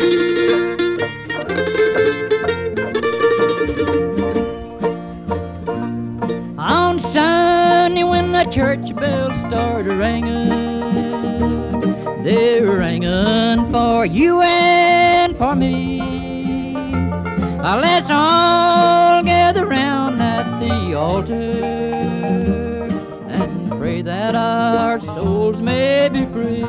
On Sunday when the church bells start ringing, they're ringing for you and for me. Let's all gather round at the altar and pray that our souls may be free.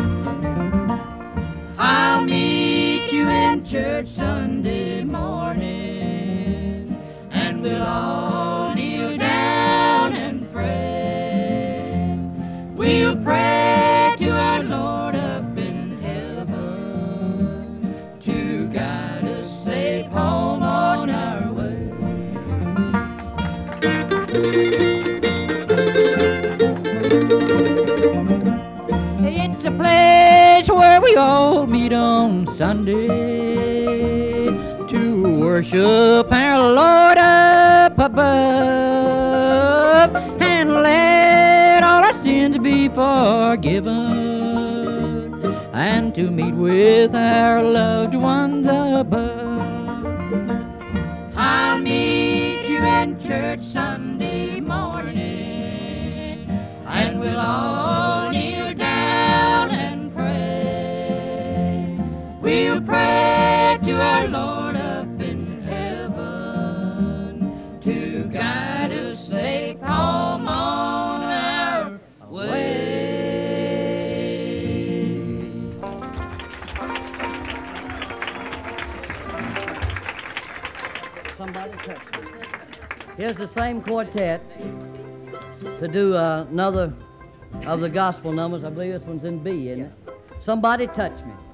I'll meet you in church Sunday morning, and we'll all kneel down and pray. We'll pray to our Lord up in heaven to guide us safe home on our way. It's a place where we all meet on Sunday to worship our Lord up above and let all our sins be forgiven and to meet with our loved ones above. I'll meet you in church Sunday morning, and we'll all kneel down and pray. We'll pray to our Lord up in heaven to guide us safe home on our way. Somebody touch me. Here's the same quartet to do another of the gospel numbers. I believe this one's in B, isn't it? Somebody touch me.